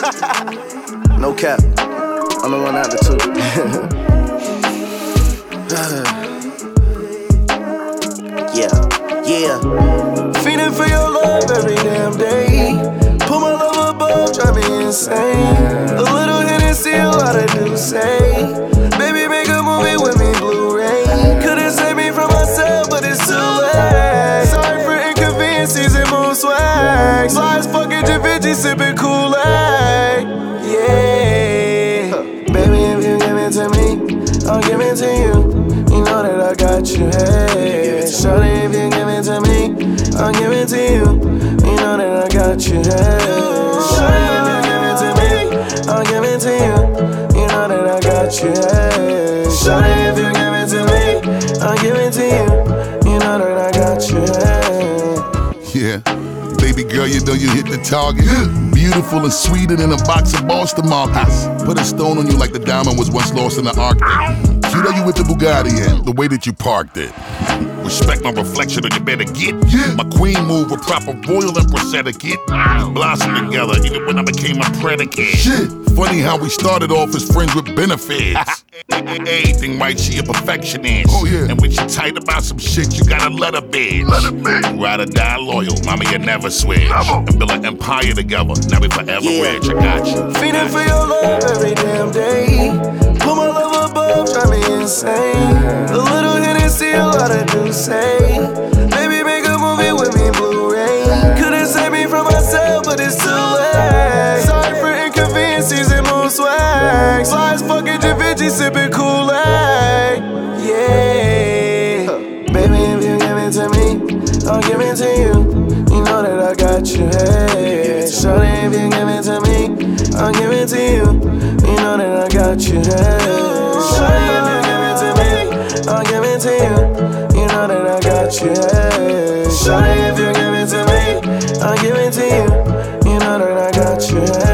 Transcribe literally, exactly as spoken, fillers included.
No cap. I'm the one out the two. Yeah, yeah. Feeding for your love every damn day. Put my love above, drive me insane. A little Hennessy, a lot of do say. Baby, make a movie with me, Blu-ray. Couldn't save me from myself, but it's too late. Sorry for inconveniences and mood swag. Slides fucking Da Vinci, sipping Kool-Aid. Yeah. Baby, if you give it to me, I'll give it to you. You know that I got you, hey. Shorty, if you give it to me, I'll give it to you. You know that I got you, hey. Shorty, if you give it to me, I'll give it to you. You know that I got you, hey. Shorty, if you give it to me, I'll give it to you. You know that I got you, hey. Yeah. Baby girl, you know you hit the target. Beautiful and sweeter than a box of Boston markets. Put a stone on you like the diamond was once lost in the Arctic. Cute how you with the Bugatti and the way that you parked it. Respect my reflection or you better get. Yeah. My queen move with proper royal empress etiquette. We blossomed together even when I became a predicate. Shit. Funny how we started off as friends with benefits. Everything right, she a perfectionist. Oh yeah. And when she tight about some shit, you gotta let her bitch. Let her bitch. Ride or die loyal, mama, you never switch. Never. And build an empire together, now we forever yeah. rich. I got you. Feeding for your love every damn day. Put my love above, drive me insane. A little Hennessy, a lot of do say. Baby, make a movie with me, Blu-ray. Couldn't save me from myself, but it's too late. Sorry for inconveniences and mood swag. Slides fucking Da Vinci, sipping Kool-Aid. Yeah. Baby, if you give it to me, I'll give it to you. You know that I got you, hey. Shorty, if you give it to me, I'll give it to you. You know that I got you, hey. Shorty, if you give it to me, I'll give it to you. You know that I got you, hey. Shorty, if you give it to me, I'll give it to you. You know that I got you, hey.